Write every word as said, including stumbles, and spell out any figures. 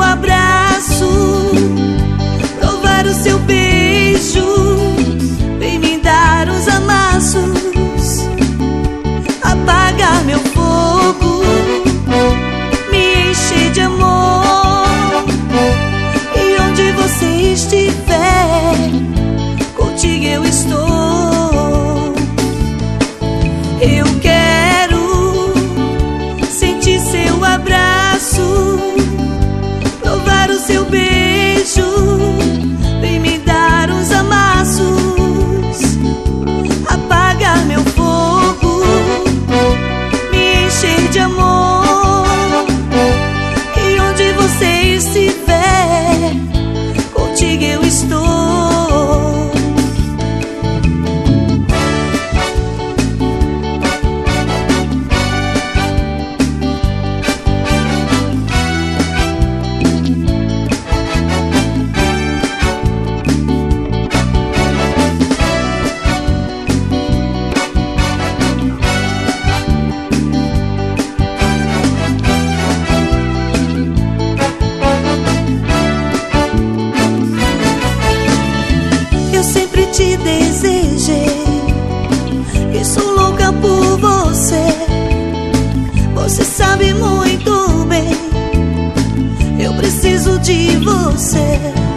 abraço, provar o seu beijo, vem me dar uns amassos, apagar meu fogo, me encher de amor. E onde você estiver, contigo eu estou. Eu quero sentir seu abraço, provar o seu beijo, vem me dar uns amassos, apagar meu fogo, me encher de amor. E onde você estiver, contigo eu estou. Te desejei e sou louca por você. Você sabe muito bem, eu preciso de você.